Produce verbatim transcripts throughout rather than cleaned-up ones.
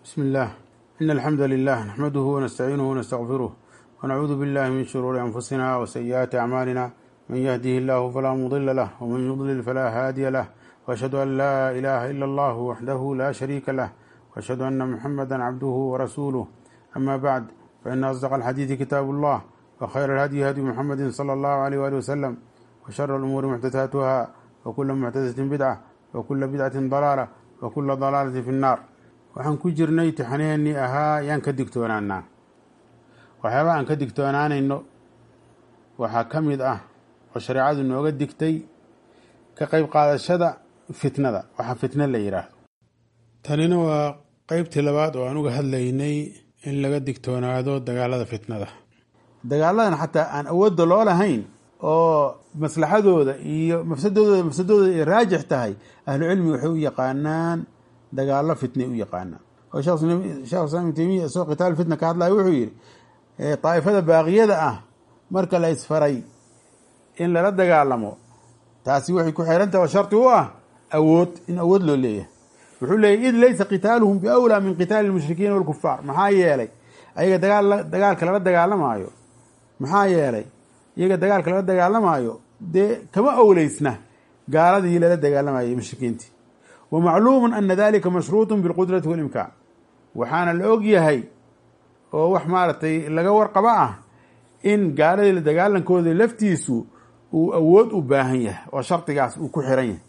بسم الله إن الحمد لله نحمده ونستعينه ونستغفره ونعوذ بالله من شرور أنفسنا وسيئات أعمالنا من يهده الله فلا مضل له ومن يضلل فلا هادي له وأشهد أن لا إله إلا الله وحده لا شريك له وأشهد أن محمدا عبده ورسوله أما بعد فإن أصدق الحديث كتاب الله وخير الهدي هدي محمد صلى الله عليه وآله وسلم وشر الأمور محدثاتها وكل محدثة بدعة وكل بدعة ضلالة وكل ضلالة في النار. waxaan ku jirnay taxaneennii ahaa yaan ka digtoonaanaa waxyaaba aan ka digtoonaanayno waxaa ka mid ah oo shareecadu nooga digtay ka qayb qaadashada fitnada waxa fitna la yiraahdo. tanina waa qaybtii labaad oo aan uga hadlaynay in laga digtoonaado dagaalada fitnada, dagaaladan xataa aan awoodda loo lahayn oo maslaxadooda iyo mafsadooda mafsadooda ay raajix tahay. ahlu cilmi waxay u yaqaanaan dagaalo fitna u yaqaana oo sheekh islaam ibn taymiya soo qitaal fitna ka hadlay wuxuu yiri taa'ifada baaqiyada ah marka la isfaray in lala dagaalamo taasi waxay ku xeerantahay oo sharti u ah awood in awood loo leeyahay. wuxuu leeyahay id laysa qitaaluhum bi awla min qitaal al-mushrikiin wal kuffar. maxaa yeelay ayaga dagaal dagaalka lala dagaalamaayo maxaa yeelay iyaga dagaalka lala dagaalamaayo de kama awleysna gaaladii lala dagaalamayay mushrikiintii. ومعلوم أن ذلك مشروط بالقدرة والإمكان. وحانا الأوجيهي oo wax maartay laga warqaba ah in gaaladii la dagaalankooda laftiisu uu awood u baahan yahay oo shartigaas uu ku xiran yahay.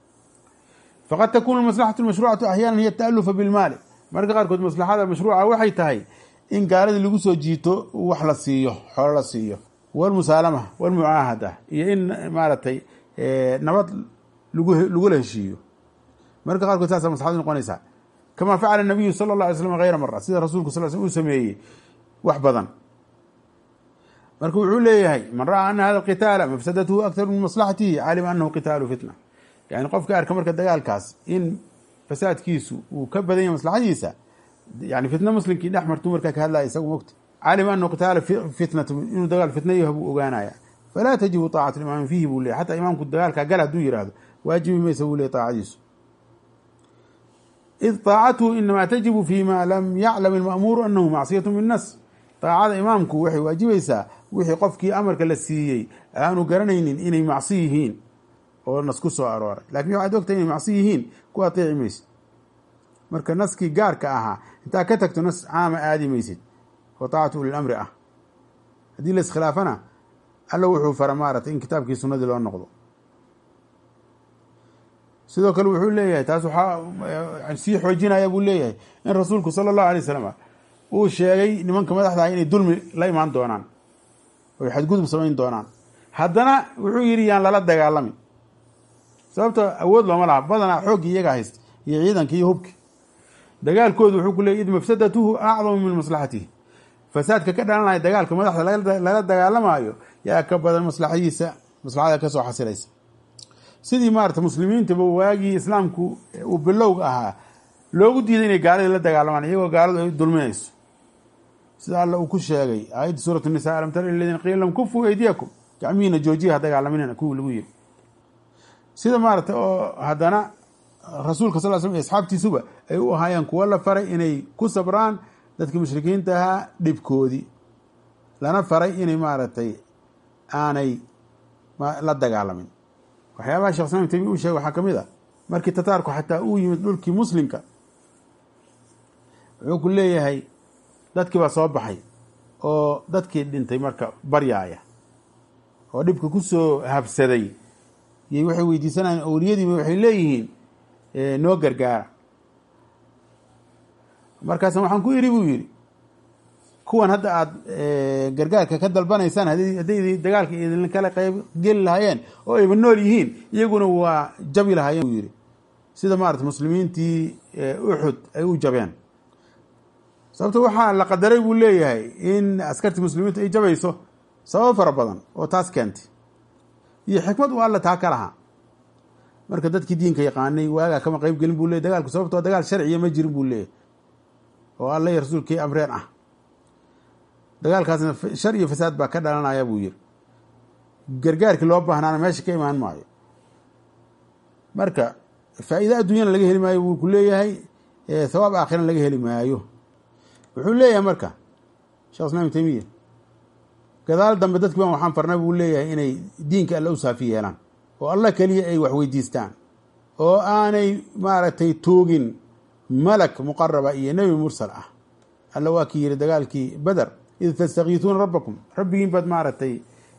faqad takun almaslahatu almashru'atu ahyanan hiya at-ta'alluf bil mal. marka qaarkood maslaxada mashruuca waxay tahay in gaaladii lagu soo jiito wax la siiyo xoolo la siiyo wal musaalama wal muahada iyo in maartay nabad lagu lagu heshiiyo. marka qaarkood taas maslaxad noqonaysa kama facala nabiga sallallahu alayhi wasallam ghayra marra sida rasuulku sallallahu alayhi wasallam uu sameeyay wax badan. marka wuxuu leeyahay man ra'a anna hada alqitaala mafsadatuhu akthar min maslahatihi alima annahu qitaalu fitna. yani qofka arka marka dagaalkaas in fasaadkiisu uu ka badan yahay maslaxadiisa yani fitna muslimkii dhex martuu marka ka hadlaya isagu waqti alima annahu qitaalu fitnatu inuu dagaal fitna yahay buu ogaanaya. falaa tajibu taa'atu al-imaam fihi buu leeyahay hatta imaamku dagaalka gal haduu yiraahdo waajibi maysa buu leeyahay taa'adiisu. إذ طاعته إنما تجب فيما لم يعلم المأمور أنه معصية من النص. طاعة إمامك وحي واجبيسا وحي قفكي أمرك للسيئي آنو قرنين إني معصيهين أو النص كسو أرور لكن يوعد وقت إني معصيهين كو أطيع ميس مركا نسكي قارك أها انتا كتكت نص عام آدي ميسد وطاعته للأمر أه هذه لس خلافنا ألا وحو فرمارة إن كتابك سنة لو النقض. sidoo kale wuxuu leeyahay taas waxa si xoojinaya buu leeyahay in rasuulku sallallahu alayhi wasallam uu sheegay nimanka madaxda inay dulmi la imaan doonaan oo xadgudub sameyn doonaan haddana wuxuu yiri yaan lala dagaalamin sababta awood looma laha badana xoog iyaga hayst iyo ciidanka iyo hubki dagaalkoodu wuxuu ku leeyahay mafsadatuhu a'zamu min maslahatihi. fasaadka ka dhalanaya dagaalka madaxda lala dagaalamayo yaa ka badan maslaxadiisa maslaxada ka soo xasilaysa. sidii maarta muslimiinta waagii islaamku uu bilowga ahaa loogu diiday inay gaalada la dagaalamaan iyagoo gaaladu ay dulminayso sida Allah uu ku sheegay aayad suuratu nisaa alam tara alladhina qila lahum kuffu aydiyakum gacmiina joojiya dagaalaminana kuwa lagu yiri. sida maarta oo hadana rasuulka sallallahu alayhi wasallam asxaabtiisuba ay u ahaayeen kuwa la faray inay ku sabraan dadka mushrikiinta ah dhibkoodii lana faray inay maartay aanay la dagaalamin. waxyaabaha sheekh islaam tabi uu sheegay waxa kamid ah markii tataarku xataa uu yimid dhulkii muslimka wuxuu ku leeyahay dadkii baa soo baxay oo dadkii dhintay marka baryaaya oo dhibka ku soo habsaday iyo waxay weydiisanayeen awliyadii waxay leeyihiin noo gargaara. markaas waxaan ku iri buu yiri kuwan hadda aad gargaarka ka dalbanaysaan haddii dagaalka idin kala qayb geli lahaayeen oo ay nool yihiin iyaguna waa jabi lahaayeen buu yiri sida maarta muslimiintii Uhud ay u jabeen. sababta waxa la qadaray buu leeyahay in askartii muslimiinta ay jabayso sabab fara badan oo taas keentay iyo xikmad uu Allah taa ka lahaa. marka dadkii diinka yaqaanay waaga kama qayb gelin buu leeyahay dagaalku sababtoo dagaal sharci ma jirin buu leeyahay oo Allah iyo rasuulkii amreen ah. dagaalkaasna shar iyo fasaad baa ka dhalanaya buu yiri gargaarkii loo baahnaana meesha ka imaan maayo. marka faa'iido adduunyada laga heli maayo buu ku leeyahay thawaab aakhirana laga heli maayo. wuxuu leeyahay marka sheekh islaam ibn taymiya gadaal dambe dadkii baan waxaan farnay buu leeyahay inay diinka alla u saafi yeelaan oo alla keliya ay wax weydiistaan oo aanay maaragtay toogin malak muqaraba iyo nebi mursal ah. alla waa kii yidhi dagaalkii badar id tastakiisuuna rabbakum rabbigiin baad maaragtay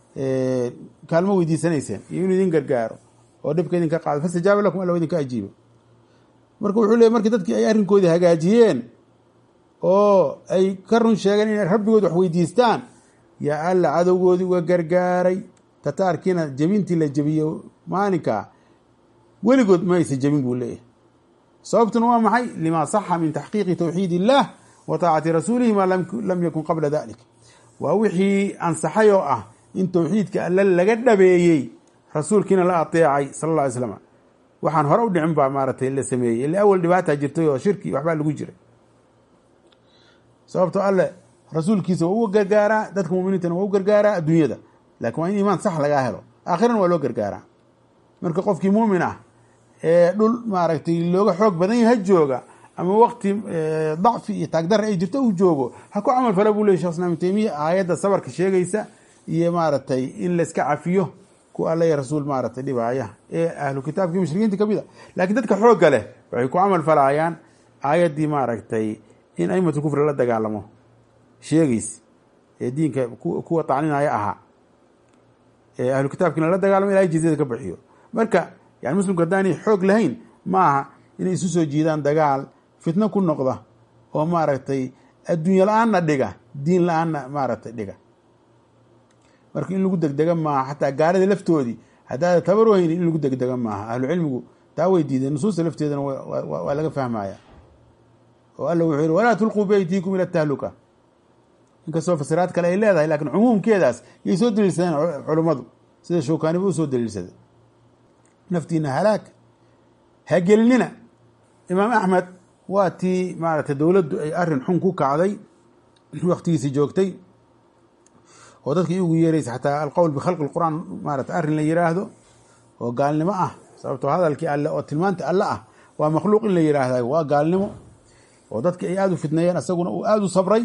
kaalmo weydiisanayseen iyo inuu idin gargaaro oo dhibka idinka qaado fastajaaba lakum alla idinka ajiibo. marka wuxuu leeyahy markii dadkii ay arrinkoodii hagaajiyeen oo ay ka run sheegeen inay rabbigood wax weydiistaan yaa alla cadowgoodii uga gargaaray. tataarkiina jebintii la jebiyo maalinkaa weligood ma aysa jebin buu leeyahay. sababtuna waa maxay? lima saxa min taxqiiqi tawxiid illah wa taacati rasuulihi maa lam yakun qabla dalik. waa wixii ansaxay oo ah in tawxiidka alla laga dhabeeyey rasuulkiina la ateecay sala alla alay slam. waxaan hore u dhicin baa maaragtay la sameeyey ila awal dhibaataa jirtay oo shirki waxbaa lagu jiray. sababtoo alle rasuulkiisa waa u gargaaraa, dadka muminiintana waa u gargaaraa adduunyada, laakiin waa in iimaan sax lagaa helo, aakhirana waa loo gargaaraa. marka qofkii muumin ah ee dhul maaragtay looga xoog badan yahay jooga ama waqti dacfi iyo taagdara ay jirto uu joogo ha ku camal fala buu leeyay sheekh islaam ibn taymiya aayadda sabarka sheegaysa iyo maaragtay in la iska cafiyo ku alla iyo rasuul maaragtay dhibaaya ee ahlu kitaabkii mushrikiinta ka mid a. laakiin dadka xoogga leh waxay ku camal falayaan aayaddii maaragtay in aimatu kufri la dagaalamo sheegaysa ee diinka kuwa tacninaya ahaa ee ahlu kitaabkiina la dagaalamo ilaahay jizyada ka bixiyo. marka yani muslimku haddaanay xoog lahayn ma aha inay isu soo jiidaan dagaal fitno ku noqda oo maaragtay adduunye la-aanna dhiga diin la-aanna maaragtay dhiga. marka in lagu degdega maaha, xataa gaalada laftoodii haddaada tabar weyni in lagu degdega maaha. ahlu cilmigu taa way diideen, nusuusta lafteedana waa laga fahmaya. oo alla wuxuu yihi walaa tulquu biaydiikum ila tahluka, inkastoo fasiraad kale ay leedahay laakiin cumuumkeedaas yay soo daliilsadeen culummadu sida shawkaaniba u soo daliilsaday. naftiina halaag hagelinina. imaam axmed waa tii maaragtay dowladdu ay arrin xun ku kacday waktigiisi joogtay oo dadkii ugu yeeraysa xataa alqowl bikhalqi lqur'aan maaragtay arrin la yiraahdo oo gaalnimo ah. sababtoo hadalkii alle oo tilmaanta alle ah waa makhluuq in la yiraahday waa gaalnimo, oo dadkii ay aada u fitneeyeen isaguna uu aada u sabray.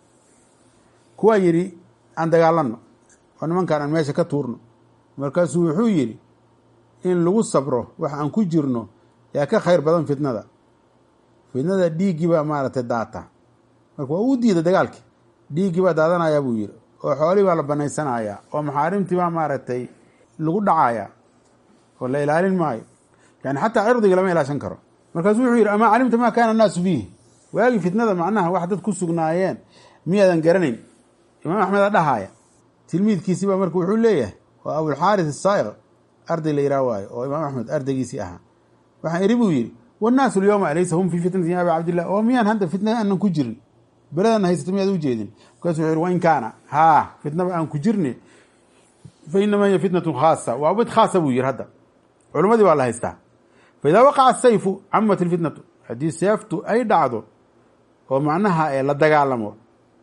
kuwaa yidhi aan dagaalanno oo nimankaan aan meesha ka tuurno. markaasuu wuxuu yidhi in lagu sabro wax aan ku jirno yaa ka khayr badan fitnada. fitnada dhiiggii baa maaragtay daata. marka waa uu diida dagaalkii, dhiiggii baa daadanayaa buu yidhi, oo xoolii baa la banaysanayaa, oo maxaarimtii baa maaragtay lagu dhacayaa oo la ilaalin maayo. yani xataa cirdiga lama ilaashan karo. markaasuu wuxuu yidhi amaa calimta maa kaana annaasu fiihi, waagii fitnada macnaha wax dad ku sugnaayeen miyaadan garanayn? imaam axmeda dhahaaya. tilmiidkiisii baa marka wuxuu leeyahay waa abulxaaris asaa'iq, arday la yiraa waayo oo imaam axmed ardaygiisii ahaa. waxaan iri buu yidhi wannaasu alyawma alaysa hum fii fitnatin ya aba cabdillah, oo miyaan hadda fitna aanan ku jirin, beladana haysato miyaad u jeedin? markaasuu wuxuu yihi wain kaana haa fitnaba aan ku jirni fa inamaa hiya fitnatun khaasa, waa mid khaasa buu yihi. hadda culimmadii baa la haystaa. fa idaa waqaca asayfu camat ilfitnatu, haddii seeftu ay dhacdo oo macnaha ee la dagaalamo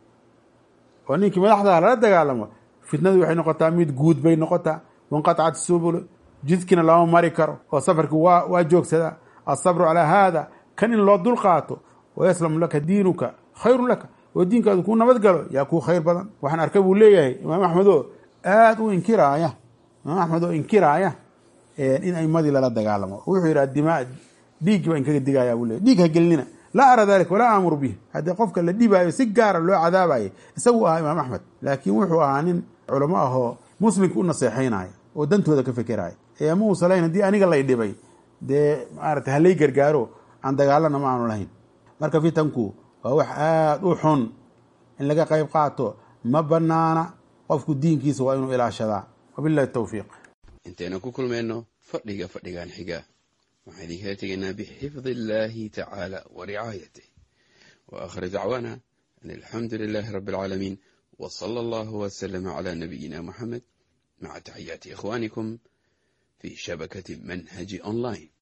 oo ninkii madaxdaha lala dagaalamo, fitnadu waxay noqotaa mid guud bay noqotaa. wanqatacat subul, jidkina lama mari karo oo safarki waa waa joogsadaa. asabru calaa haada, kan in loo dul qaato. wayaslamu laka diinuka khayrun laka, oo diinkaadu kuu nabad galo yaa kuu khayr badan. waxaan arkay buu leeyahay imaam axmed oo aada u inkiraaya imaam axmed oo inkiraaya in aimadii lala dagaalamo. wuxuu yidhi adimaa dhiiggi baa inkaga digaya buu leeyahy, dhiig ha gelinina. laa ara dalika walaa aamuru bih. haddii qofka la dhibaayo si gaara loo cadaabayo isagu ahaa imaam axmed, laakiin wuxuu ahaa nin culamo ahoo muslimka u naseexaynaayo oo dantooda ka fekeraayo. ee ma uusa lahayn haddii aniga lay dhibay dee maaragtay halay gargaaro aan dagaalana ma aanu lahayn. marka fitanku waa wax aada u xun in laga qayb qaato, ma banaana. qofku diinkiisa waa inuu ilaashadaa. wabillahi tawfiiq. intayna ku kulmayno fadhiga fadhigan xiga waxaan idinkala tegaynaa bixifdi illaahi tacaala wa ricaayatih. wa aakhir dacwaana an alxamdu lilaahi rabbi alcaalamiin wa sala allahu wasalama calaa nabiyina muxamed maca taxiyaati ikhwaanikum fi shabakati manhaji online.